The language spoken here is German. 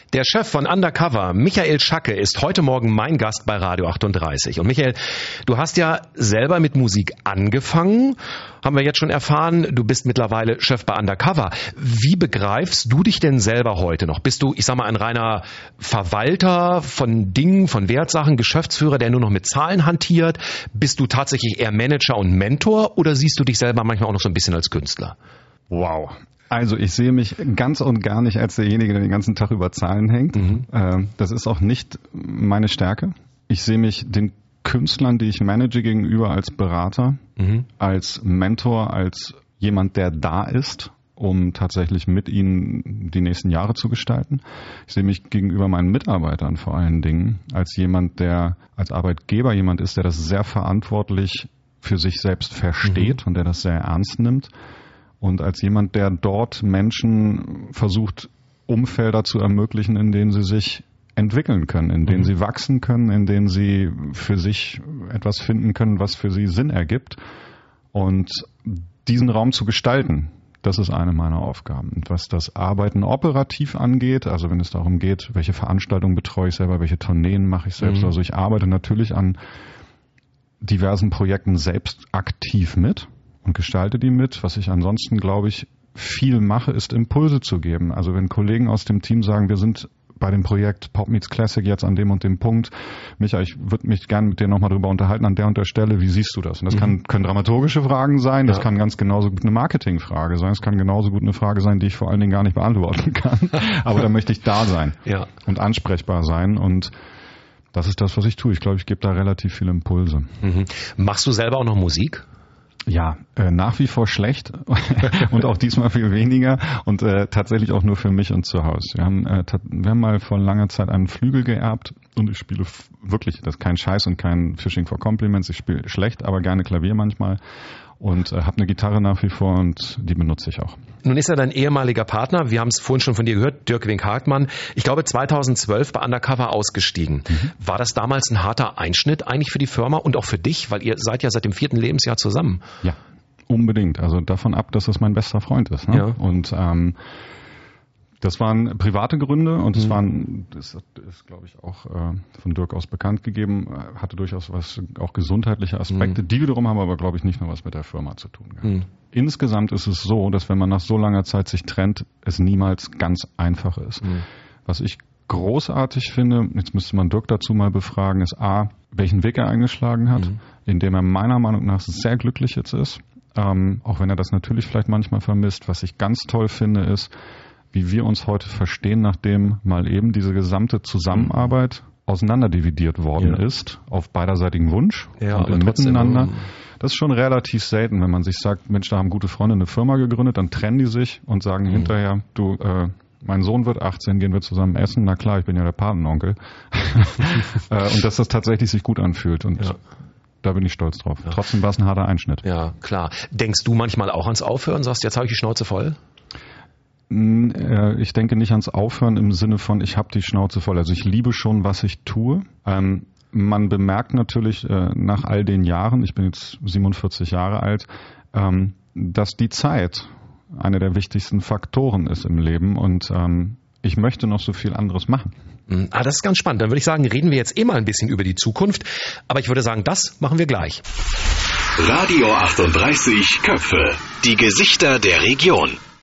Der Chef von Undercover, Michael Schacke, ist heute Morgen mein Gast bei Radio 38. Und Michael, du hast ja selber mit Musik angefangen, haben wir jetzt schon erfahren. Du bist mittlerweile Chef bei Undercover. Wie begreifst du dich denn selber heute noch? Bist du, ich sag mal, ein reiner Verwalter von Dingen, von Wertsachen, Geschäftsführer, der nur noch mit Zahlen hantiert? Bist du tatsächlich eher Manager und Mentor oder siehst du dich selber manchmal auch noch so ein bisschen als Künstler? Wow. Also ich sehe mich ganz und gar nicht als derjenige, der den ganzen Tag über Zahlen hängt. Das ist auch nicht meine Stärke. Ich sehe mich den Künstlern, die ich manage, gegenüber als Berater, als Mentor, als jemand, der da ist, um tatsächlich mit ihnen die nächsten Jahre zu gestalten. Ich sehe mich gegenüber meinen Mitarbeitern vor allen Dingen als jemand, der als Arbeitgeber jemand ist, der das sehr verantwortlich für sich selbst versteht und der das sehr ernst nimmt. Und als jemand, der dort Menschen versucht, Umfelder zu ermöglichen, in denen sie sich entwickeln können, in denen sie wachsen können, in denen sie für sich etwas finden können, was für sie Sinn ergibt. Und diesen Raum zu gestalten, das ist eine meiner Aufgaben. Und was das Arbeiten operativ angeht, also wenn es darum geht, welche Veranstaltungen betreue ich selber, welche Tourneen mache ich selbst, also ich arbeite natürlich an diversen Projekten selbst aktiv mit und gestalte die mit. Was ich ansonsten, glaube ich, viel mache, ist Impulse zu geben. Also wenn Kollegen aus dem Team sagen, wir sind bei dem Projekt Pop Meets Classic jetzt an dem und dem Punkt, Micha, ich würde mich gerne mit dir nochmal drüber unterhalten an der und der Stelle, wie siehst du das? Und das können dramaturgische Fragen sein, das kann ganz genauso gut eine Marketingfrage sein, es kann genauso gut eine Frage sein, die ich vor allen Dingen gar nicht beantworten kann. Aber da möchte ich da sein und ansprechbar sein, und das ist das, was ich tue. Ich glaube, ich gebe da relativ viele Impulse. Machst du selber auch noch Musik? Ja, nach wie vor schlecht und auch diesmal viel weniger und tatsächlich auch nur für mich und zu Hause. Wir haben mal vor langer Zeit einen Flügel geerbt und ich spiele wirklich, das ist kein Scheiß und kein Fishing for Compliments, ich spiele schlecht, aber gerne Klavier manchmal und habe eine Gitarre nach wie vor und die benutze ich auch. Nun ist ja dein ehemaliger Partner, wir haben es vorhin schon von dir gehört, Dirk Wink-Hartmann, ich glaube 2012 bei Undercover ausgestiegen. War das damals ein harter Einschnitt eigentlich für die Firma und auch für dich, weil ihr seid ja seit dem 4. Lebensjahr zusammen? Ja, unbedingt. Also davon ab, dass das mein bester Freund ist. Ne? Ja. Und das waren private Gründe und das ist, glaube ich, auch von Dirk aus bekannt gegeben, hatte durchaus auch gesundheitliche Aspekte, die wiederum haben aber, glaube ich, nicht nur was mit der Firma zu tun gehabt. Insgesamt ist es so, dass wenn man nach so langer Zeit sich trennt, es niemals ganz einfach ist. Was ich großartig finde, jetzt müsste man Dirk dazu mal befragen, ist A, welchen Weg er eingeschlagen hat, indem er meiner Meinung nach sehr glücklich jetzt ist, auch wenn er das natürlich vielleicht manchmal vermisst. Was ich ganz toll finde, ist, wie wir uns heute verstehen, nachdem mal eben diese gesamte Zusammenarbeit auseinanderdividiert worden ist, auf beiderseitigen Wunsch und im Miteinander. Das ist schon relativ selten, wenn man sich sagt, Mensch, da haben gute Freunde eine Firma gegründet, dann trennen die sich und sagen hinterher, du, mein Sohn wird 18, gehen wir zusammen essen. Na klar, ich bin ja der Patenonkel. Und dass das tatsächlich sich gut anfühlt und da bin ich stolz drauf. Trotzdem war es ein harter Einschnitt. Ja, klar. Denkst du manchmal auch ans Aufhören? Sagst, jetzt habe ich die Schnauze voll? Ich denke nicht ans Aufhören im Sinne von, ich habe die Schnauze voll. Also ich liebe schon, was ich tue. Man bemerkt natürlich nach all den Jahren, ich bin jetzt 47 Jahre alt, dass die Zeit einer der wichtigsten Faktoren ist im Leben und ich möchte noch so viel anderes machen. Das ist ganz spannend. Dann würde ich sagen, reden wir jetzt mal ein bisschen über die Zukunft. Aber ich würde sagen, das machen wir gleich. Radio 38 Köpfe. Die Gesichter der Region.